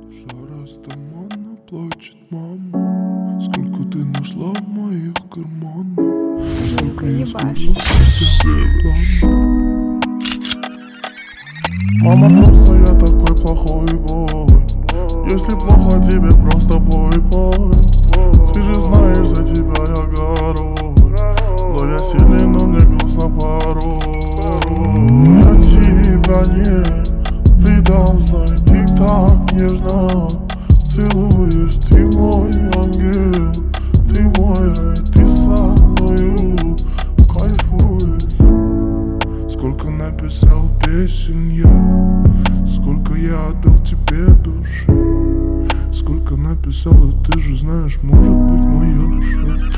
Душа растамана, плачет мама. Сколько ты нашла в моих карманах, сколько я скрылся в тебя. Мама, просто я такой плохой бой. Если плохо тебе, просто бой. Ты же знаешь, за тебя я горой. Но я сильный, но мне грустно порой. Я тебя не предам, знай, ты так нежно целуешь. Ты мой ангел, ты мой рай, ты со мною кайфуешь. Сколько написал песен я, сколько я отдал тебе души. Сколько написал, и ты же знаешь, может быть, моя душа.